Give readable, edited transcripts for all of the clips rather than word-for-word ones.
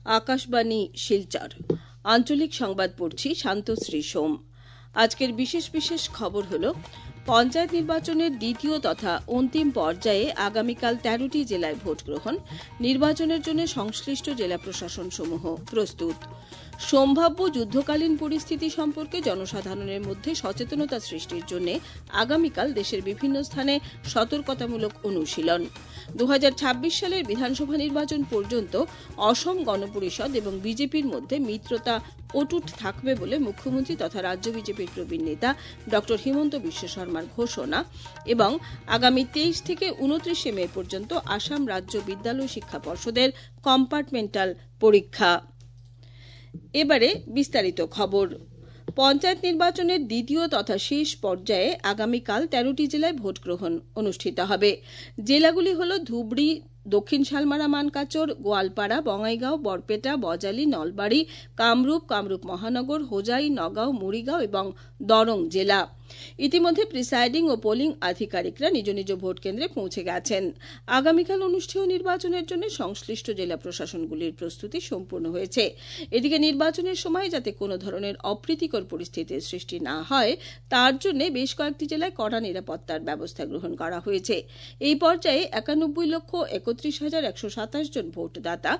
আকাশবাণী শিলচর। আঞ্চলিক সংবাদ পড়ছি শান্তশ্রী সোম। আজকের বিশেষ বিশেষ খবর হল, পঞ্চায়েত নির্বাচনের দ্বিতীয় তথা অন্তিম পর্যায়ে আগামীকাল ১৩টি জেলায় ভোট গ্রহণ। নির্বাচনের জন্য সংশ্লিষ্ট জেলা প্রশাসন সমূহ প্রস্তুত। সম্ভাব্য যুদ্ধকালীন পরিস্থিতি সম্পর্কে জনসাধারণের মধ্যে সচেতনতা সৃষ্টির জন্য আগামীকাল দেশের বিভিন্ন স্থানে সতর্কতামূলক অনুশীলন। ২০২৬ সালের বিধানসভা নির্বাচন পর্যন্ত অসম গণপরিষদ এবং বিজেপির মধ্যে মিত্রতা অটুট থাকবে বলে মুখ্যমন্ত্রী তথা রাজ্য বিজেপির প্রবীণ নেতা ড হিমন্ত বিশ্ব শর্মার ঘোষণা। এবং আগামী ২৩ থেকে ২৯ মে পর্যন্ত আসাম রাজ্য বিদ্যালয় শিক্ষা পর্ষদের কম্পার্টমেন্টাল পরীক্ষা। এবারে বিস্তারিত খবর। পঞ্চায়েত নির্বাচনের দ্বিতীয় তথা শেষ পর্যায়ে আগামীকাল ১৩টি জেলায় ভোট গ্রহণ অনুষ্ঠিত হবে। জেলাগুলি হল ধুবড়ী, দক্ষিণ শালমারা, মানকাচর, গোয়ালপাড়া, বঙ্গাইগাঁও, বরপেটা, বজালী, নলবাড়ী, কামরূপ, কামরূপ মহানগর, হোজাই, নগাঁও, মুড়িগাঁও এবং দরং জেলা। ইতিমধ্যে প্রিসাইডিং ও পোলিং আধিকারিকরা নিজ নিজ ভোট কেন্দ্রে পৌঁছে গেছেন। আগামীকাল অনুষ্ঠেয় নির্বাচনের জন্য সংশ্লিষ্ট জেলা প্রশাসনগুলির প্রস্তুতি সম্পূর্ণ হয়েছে। এদিকে নির্বাচনের সময় যাতে কোনো ধরনের অপ্রীতিকর পরিস্থিতির সৃষ্টি না হয়, তার জন্য বেশ কয়েকটি জেলায় কড়া নিরাপত্তার ব্যবস্থা গ্রহণ করা হয়েছে। এই পর্যায়ে ৯১,৩১,১২৭ জন ভোটদাতা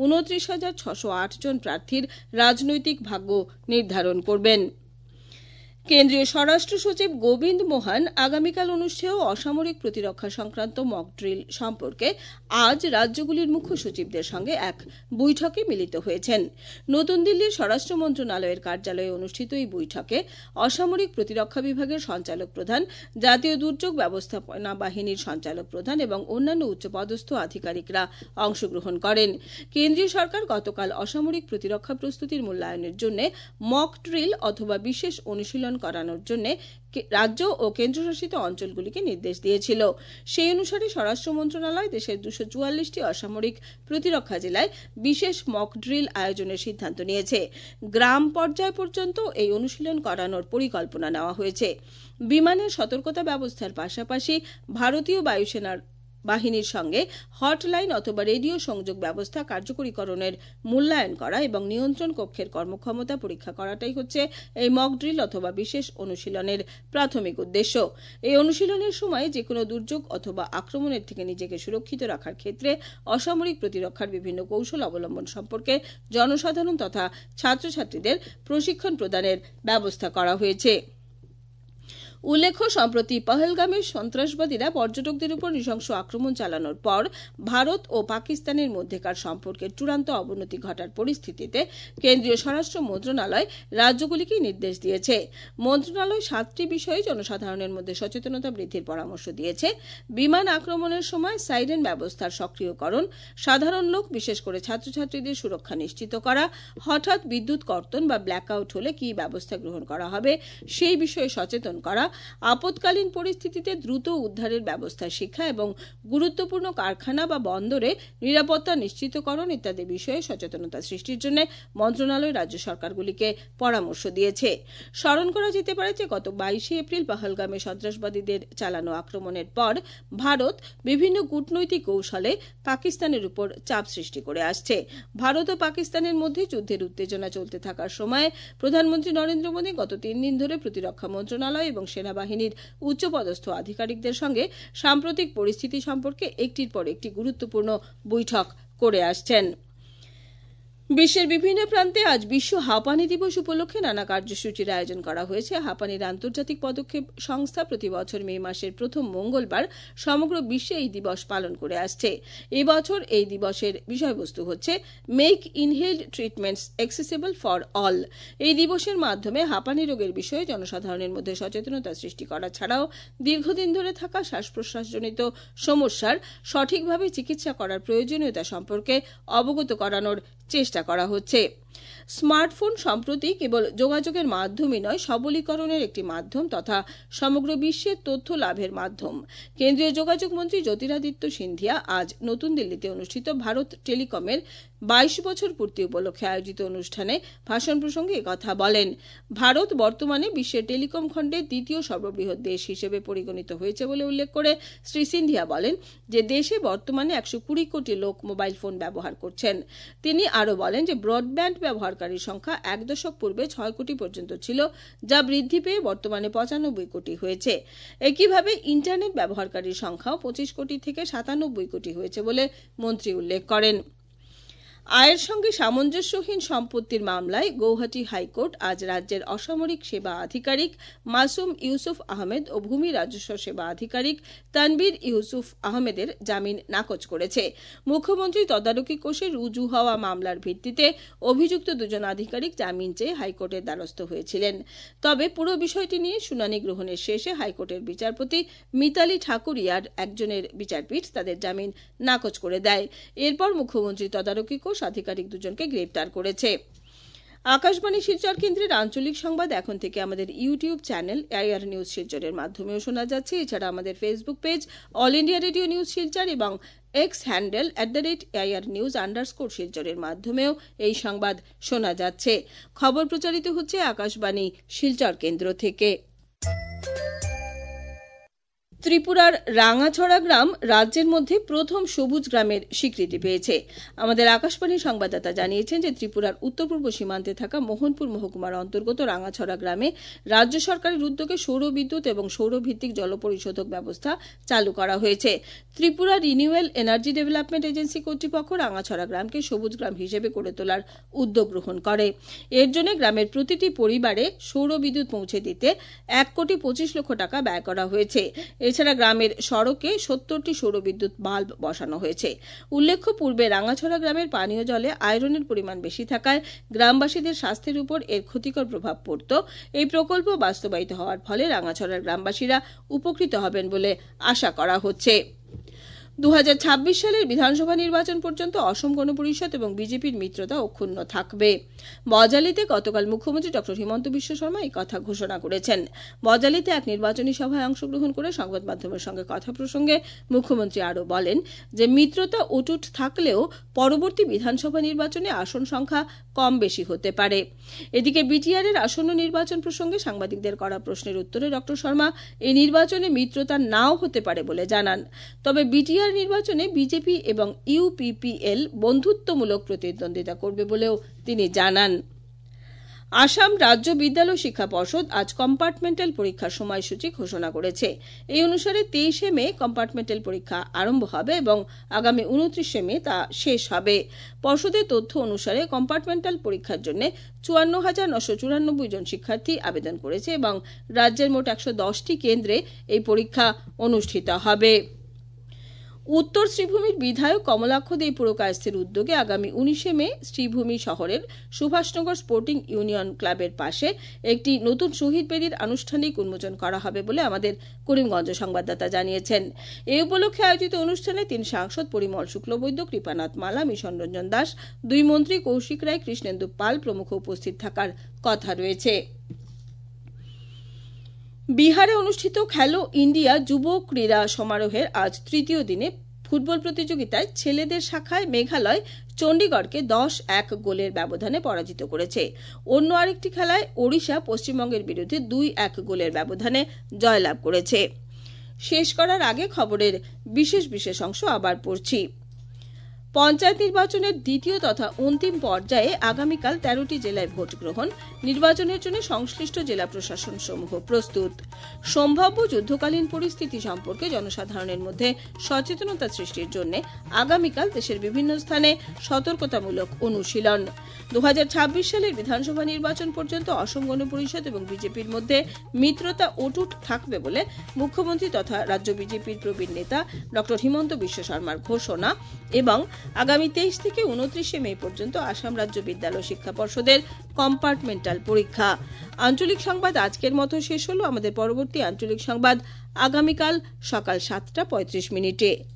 ২৯,৬০৮ জন প্রার্থীর রাজনৈতিক ভাগ্য নির্ধারণ করবেন। কেন্দ্রীয় স্বরাষ্ট্র সচিব গোবিন্দ মোহন আগামীকাল অনুষ্ঠেয় অসামরিক প্রতিরক্ষা সংক্রান্ত মক ড্রিল সম্পর্কে আজ রাজ্যগুলির মুখ্য সচিবদের সঙ্গে এক বৈঠকে মিলিত হয়েছেন। নতুন দিল্লির স্বরাষ্ট্র মন্ত্রণালয়ের কার্যালয়ে অনুষ্ঠিত এই বৈঠকে অসামরিক প্রতিরক্ষা বিভাগের সঞ্চালক প্রধান, জাতীয় দুর্যোগ ব্যবস্থাপনা বাহিনীর সঞ্চালক প্রধান এবং অন্যান্য উচ্চপদস্থ আধিকারিকরা অংশগ্রহণ করেন। কেন্দ্রীয় সরকার গতকাল অসামরিক প্রতিরক্ষা প্রস্তুতির মূল্যায়নের জন্য মক ড্রিল অথবা বিশেষ অনুশীলন করানোর জন্য রাজ্য ও কেন্দ্রশাসিত অঞ্চলগুলিকে নির্দেশ দিয়েছিল। সেই অনুসারে স্বরাষ্ট্র মন্ত্রণালয় দেশের ২৪৪টি অসামরিক প্রতিরক্ষা জেলায় বিশেষ মক ড্রিল আয়োজনের সিদ্ধান্ত নিয়েছে। গ্রাম পর্যায় পর্যন্ত এই অনুশীলন করানোর পরিকল্পনা নেওয়া হয়েছে। বিমানের সতর্কতা ব্যবস্থার পাশাপাশি ভারতীয় বায়ুসেনার বাহিনীর সঙ্গে হটলাইন অথবা রেডিও সংযোগ ব্যবস্থা কার্যকরীকরণের মূল্যায়ন করা এবং নিয়ন্ত্রণ কক্ষের কর্মক্ষমতা পরীক্ষা করাটাই হচ্ছে এই মক ড্রিল অথবা বিশেষ অনুশীলনের প্রাথমিক উদ্দেশ্য। এই অনুশীলনের সময় যে কোনো দুর্যোগ অথবা আক্রমণের থেকে নিজেকে সুরক্ষিত রাখার ক্ষেত্রে অসামরিক প্রতিরক্ষার বিভিন্ন কৌশল অবলম্বন সম্পর্কে জনসাধারণ তথা ছাত্রছাত্রীদের প্রশিক্ষণ প্রদানের ব্যবস্থা করা হয়েছে। উল্লেখ্য, সম্প্রতি পহলগামে সন্ত্রাসবাদীরা পর্যটকদের উপর নৃশংস আক্রমণ চালানোর পর ভারত ও পাকিস্তানের মধ্যেকার সম্পর্কের চূড়ান্ত অবনতি ঘটার পরিস্থিতিতে কেন্দ্রীয় স্বরাষ্ট্র মন্ত্রণালয় রাজ্যগুলিকে নির্দেশ দিয়েছে। মন্ত্রণালয় ৭টি বিষয়ে জনসাধারণের মধ্যে সচেতনতা বৃদ্ধির পরামর্শ দিয়েছে। বিমান আক্রমণের সময় সাইরেন ব্যবস্থার সক্রিয়করণ, সাধারণ লোক বিশেষ করে ছাত্রছাত্রীদের সুরক্ষা নিশ্চিত করা, হঠাৎ বিদ্যুৎ কর্তন বা ব্ল্যাকআউট হলে কী ব্যবস্থা গ্রহণ করা হবে সেই বিষয়ে সচেতন করা, আপৎকালীন পরিস্থিতিতে দ্রুত উদ্ধারের ব্যবস্থা শিক্ষা এবং গুরুত্বপূর্ণ কারখানা বা বন্দরে নিরাপত্তা নিশ্চিতকরণ ইত্যাদি বিষয়ে সচেতনতা সৃষ্টির জন্য মন্ত্রণালয় রাজ্য সরকারগুলিকে পরামর্শ দিয়েছে। স্মরণ করা যেতে পারে যে গত ২২ এপ্রিল পহলগামে সন্ত্রাসবাদীদের চালানো আক্রমণের পর ভারত বিভিন্ন কূটনৈতিক কৌশলে পাকিস্তানের উপর চাপ সৃষ্টি করে আসছে। ভারত ও পাকিস্তানের মধ্যে যুদ্ধের উত্তেজনা চলতে থাকার সময় প্রধানমন্ত্রী নরেন্দ্র মোদী গত ৩ দিন ধরে প্রতিরক্ষা মন্ত্রণালয় এবং সেনাবাহিনীর উচ্চপদস্থ আধিকারিকদের সঙ্গে সাম্প্রতিক পরিস্থিতি সম্পর্কে একটির পর একটি গুরুত্বপূর্ণ বৈঠক করে আসছেন। বিশ্বের বিভিন্ন প্রান্তে আজ বিশ্ব হাঁপানি দিবস উপলক্ষে নানা কার্যসূচির আয়োজন করা হয়েছে। হাঁপানির আন্তর্জাতিক পদক্ষেপ সংস্থা প্রতি বছর মে মাসের প্রথম মঙ্গলবার সমগ্র বিশ্বে এই দিবস পালন করে আসছে। এবছর এই দিবসের বিষয়বস্তু হচ্ছে make inhaled treatments accessible for all. এই দিবসের মাধ্যমে হাঁপানি রোগের বিষয়ে জনসাধারণের মধ্যে সচেতনতা সৃষ্টি করা ছাড়াও দীর্ঘদিন ধরে থাকা শ্বাস প্রশ্বাসজনিত সমস্যার সঠিকভাবে চিকিৎসা করার প্রয়োজনীয়তা সম্পর্কে অবগত করানোর চেষ্টা করা হচ্ছে। স্মার্টফোন সম্প্রতি কেবল যোগাযোগের মাধ্যমই নয়, সবলীকরণের একটি মাধ্যম তথা সমগ্র বিশ্বের তথ্য লাভের মাধ্যম। কেন্দ্রীয় যোগাযোগ মন্ত্রী জ্যোতিরাদিত্য সিন্ধিয়া আজ নতুন দিল্লিতে অনুষ্ঠিত ভারত টেলিকমের 22 বছর পূর্তি উপলক্ষে আয়োজিত অনুষ্ঠানে ভাষণ প্রসঙ্গে একথা বলেন। ভারত বর্তমানে বিশ্বের টেলিকম খণ্ডে দ্বিতীয় সর্ববৃহৎ দেশ হিসেবে পরিগণিত হয়েছে বলে উল্লেখ করে শ্রী সিন্ধিয়া বলেন যে দেশে বর্তমানে 120 কোটি লোক মোবাইল ফোন ব্যবহার করছেন। তিনি আরও বলেন যে ব্রডব্যান্ড ব্যবহারকারীর সংখ্যা 1 দশক পূর্বে 6 কোটি পর্যন্ত ছিল, যা বৃদ্ধি পেয়ে বর্তমানে 95 কোটি হয়েছে। একইভাবে ইন্টারনেট ব্যবহারকারীর সংখ্যাও 25 কোটি থেকে 97 কোটি হয়েছে বলে মন্ত্রী উল্লেখ করেন। আয়ের সঙ্গে সামঞ্জস্যহীন সম্পত্তির মামলায় গৌহাটি হাইকোর্ট আজ রাজ্যের অসামরিক সেবা আধিকারিক মাসুম ইউসুফ আহমেদ ও ভূমি রাজস্ব সেবা আধিকারিক তানবীর ইউসুফ আহমেদের জামিন নাকচ করেছে। মুখ্যমন্ত্রী তদারকি কোষে রুজু হওয়া মামলার ভিত্তিতে অভিযুক্ত দুজন আধিকারিক জামিন চেয়ে হাইকোর্টের দ্বারস্থ হয়েছিলেন। তবে পুরো বিষয়টি নিয়ে শুনানি গ্রহণের শেষে হাইকোর্টের বিচারপতি মিতালি ঠাকুরিয়ার একজনের বিচারপীঠ তাদের জামিন নাকচ করে দেয়। এরপর মুখ্যমন্ত্রী তদারকি কোষ আধিকারিক দুজনকে গ্রেপ্তার করেছে। আকাশবাণী শিলচর কেন্দ্রের আঞ্চলিক সংবাদ এখন থেকে আমাদের ইউটিউব চ্যানেল এআইআর নিউজ শিলচরের মাধ্যমেও শোনা যাচ্ছে। এছাড়া আমাদের Facebook page All India Radio News Silchar এবং এক্স হ্যান্ডেল @AIR_News_ শিলচরের মাধ্যমেও এই সংবাদ শোনা যাচ্ছে। খবর প্রচারিত হচ্ছে আকাশবাণী শিলচর কেন্দ্র থেকে। ত্রিপুরার রাঙাছড়া গ্রাম রাজ্যের মধ্যে প্রথম সবুজ গ্রামের স্বীকৃতি পেয়েছে। আমাদের আকাশবাণী সংবাদদাতা জানিয়েছেন যে ত্রিপুরার উত্তর পূর্ব সীমান্তে থাকা মোহনপুর মহকুমার অন্তর্গত রাঙাছড়া গ্রামে রাজ্য সরকারের উদ্যোগে সৌর বিদ্যুৎ এবং সৌরভিত্তিক জল পরিশোধক ব্যবস্থা চালু করা হয়েছে। Tripura renewable energy development agency কর্তৃপক্ষ রাঙাছড়া গ্রামকে সবুজ গ্রাম হিসেবে গড়ে তোলার উদ্যোগ গ্রহণ করে। এর জন্য গ্রামের প্রতিটি পরিবারে সৌর বিদ্যুৎ পৌঁছে দিতে 1,25,00,000 টাকা ব্যয় করা হয়েছে। এছাড়া গ্রামের সড়কে 70টি সৌরবিদ্যুৎ বাল্ব বসানো হয়েছে। উল্লেখ্য, পূর্বে রাঙাছড়া গ্রামের পানীয় জলে আয়রনের পরিমাণ বেশি থাকায় গ্রামবাসীদের স্বাস্থ্যের উপর এর ক্ষতিকর প্রভাব পড়ত। এই প্রকল্প বাস্তবায়িত হওয়ার ফলে রাঙাছড়ার গ্রামবাসীরা উপকৃত হবেন বলে আশা করা হচ্ছে। 2026 সালের বিধানসভা নির্বাচন পর্যন্ত অসম গণ পরিষদ এবং বিজেপির মিত্রতা অক্ষুণ্ণ থাকবে। বজালিতে গতকাল মুখ্যমন্ত্রী ডক্টর হিমন্ত বিশ্ব শর্মা এই কথা ঘোষণা করেছেন। বজালিতে এক নির্বাচনী সভায় অংশগ্রহণ করে সংবাদ মাধ্যমের সঙ্গে কথা প্রসঙ্গে মুখ্যমন্ত্রী আরও বলেন যে মিত্রতা অটুট থাকলেও পরবর্তী বিধানসভা নির্বাচনে আসন সংখ্যা কম বেশি হতে পারে। এদিকে বিটিআর এর আসন্ন নির্বাচন প্রসঙ্গে সাংবাদিকদের করা প্রশ্নের উত্তরে ডক্টর শর্মা এই নির্বাচনে মিত্রতা নাও হতে পারে বলে জানান। তবে বিটিআর নির্বাচনে বিজেপি এবং ইউপিপিএল বন্ধুত্বমূলক প্রতিদ্বন্দ্বিতা করবে বলেও তিনি জানান। আসাম রাজ্য বিদ্যালয় শিক্ষা পর্ষদ আজ কম্পার্টমেন্টাল পরীক্ষার সময়সূচি ঘোষণা করেছে। এই অনুসারে 23 মে কম্পার্টমেন্টাল পরীক্ষা আরম্ভ হবে এবং আগামী 29 মে তা শেষ হবে। পর্ষদের তথ্য অনুসারে কম্পার্টমেন্টাল পরীক্ষার জন্য 54,994 জন শিক্ষার্থী আবেদন করেছে এবং রাজ্যের মোট 110টি কেন্দ্রে এই পরীক্ষা অনুষ্ঠিত হবে। উত্তর শ্রীভূমির বিধায়ক কমলাক্ষ দে পুরকায়স্থের উদ্যোগে আগামী 19 মে শ্রীভূমি শহরের সুভাষনগর স্পোর্টিং ইউনিয়ন ক্লাবের পাশে একটি নতুন শহীদ বেদির আনুষ্ঠানিক উন্মোচন করা হবে বলে আমাদের করিমগঞ্জ সংবাদদাতা জানিয়েছেন। এই উপলক্ষে আয়োজিত অনুষ্ঠানে 3 সাংসদ পরিমল শুক্লবৈদ্য, কৃপানাথ মালা, মিশন রঞ্জন দাস, 2 মন্ত্রী কৌশিক রায়, কৃষ্ণেন্দু পাল প্রমুখ উপস্থিত থাকার কথা রয়েছে। বিহারে অনুষ্ঠিত খেলো ইন্ডিয়া যুব ক্রীড়া সমারোহের আজ তৃতীয় দিনে ফুটবল প্রতিযোগিতায় ছেলেদের শাখায় মেঘালয় চণ্ডীগড়কে 10-1 গোলের ব্যবধানে পরাজিত করেছে। অন্য আরেকটি খেলায় ওড়িশা পশ্চিমবঙ্গের বিরুদ্ধে 2-1 গোলের ব্যবধানে জয়লাভ করেছে। শেষ করার আগে খবরের বিশেষ অংশ আবার পড়ছি। পঞ্চায়েত নির্বাচনের দ্বিতীয় তথা অন্তিম পর্যায়ে আগামীকাল 13টি জেলায় ভোট গ্রহণ। নির্বাচনের জন্য সংশ্লিষ্ট জেলা প্রশাসন সমূহ প্রস্তুত। সম্ভাব্য যুদ্ধকালীন পরিস্থিতি সম্পর্কে জনসাধারণের মধ্যে সচেতনতা সৃষ্টির জন্য আগামীকাল দেশের বিভিন্ন স্থানে সতর্কতামূলক অনুশীলন। 2026 সালের বিধানসভা নির্বাচন পর্যন্ত অসম গণ পরিষদ এবং বিজেপির মধ্যে মিত্রতা অটুট থাকবে বলে মুখ্যমন্ত্রী তথা রাজ্য বিজেপির প্রবীণ নেতা ডক্টর হিমন্ত বিশ্ব শর্মার ঘোষণা এবং আগামী 23 থেকে 29 মে পর্যন্ত আসাম রাজ্য বিদ্যালয় শিক্ষা পর্ষদের কম্পার্টমেন্টাল পরীক্ষা। আঞ্চলিক সংবাদ আজকের মতো শেষ হলো। আমাদের পরবর্তী আঞ্চলিক সংবাদ আগামীকাল সকাল 7:35